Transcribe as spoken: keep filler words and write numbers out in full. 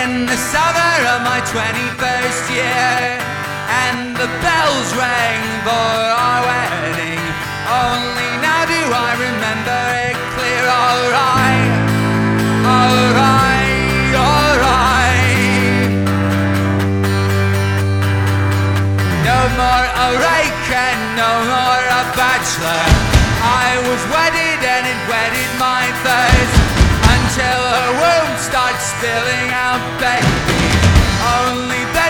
in the summer of my twenty-first year, and the bells rang for our wedding. Only now do I remember it clear. Alright, alright, alright. No more a rake and no more a bachelor. I was wedded and it wedded my thirst, until her womb starts spilling out babies. Only